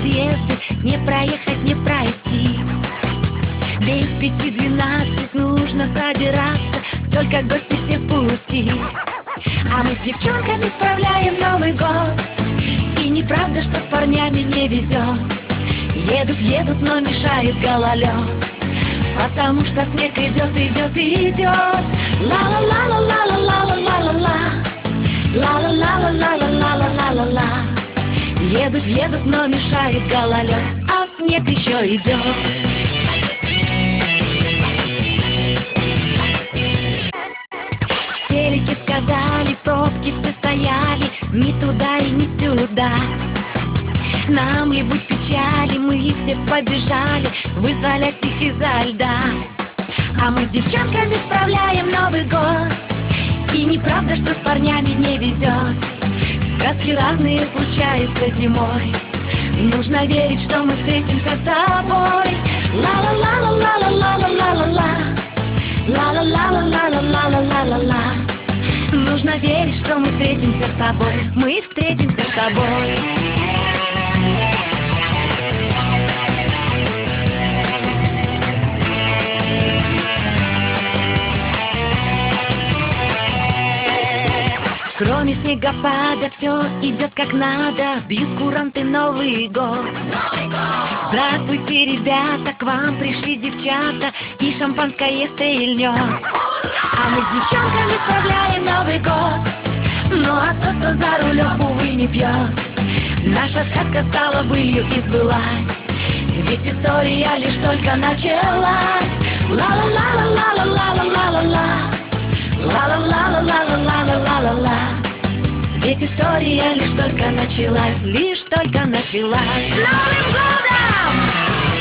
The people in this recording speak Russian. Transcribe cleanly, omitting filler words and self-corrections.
подъезды, не проехать, не пройти. Без 5:12 нужно собираться, только гости все в пути. А мы с девчонками справляем Новый год. И неправда, что с парнями не везет. Едут, но мешает гололед. Потому что снег идет, идет, идет. Ла-ла-ла-ла-ла-ла-ла-ла-ла-ла. Ла-ла-ла-ла-ла-ла-ла-ла-ла. Едут, но мешает гололед. А снег еще идет. В телеке сказали, пробки все стояли, ни туда и ни сюда. Нам ли быть печали, мы все побежали вызволять их изо льда. А мы с девчонками справляем Новый год. И неправда, что с парнями не везет. Сказки разные случаются зимой. Нужно верить, что мы встретимся с тобой. Ла-ла-ла-ла-ла-ла-ла-ла-ла-ла. Ла-ла-ла-ла-ла-ла-ла-ла-ла. Нужно верить, что мы встретимся с тобой. Мы встретимся с тобой. Кроме снегопада все идет как надо. Бьют куранты Новый год. Здравствуйте, ребята, к вам пришли девчата, и шампанское стрельнет. А мы с девчонками справляем Новый год. Ну а тот, кто за рулем, увы, не пьет. Наша сказка стала былью и сбылась. Ведь история лишь только началась. Ла-ла-ла-ла-ла-ла-ла-ла-ла-ла. Ла-ла-ла-ла-ла-ла-ла-ла-ла. Ведь история лишь только началась. Лишь только началась. С Новым годом!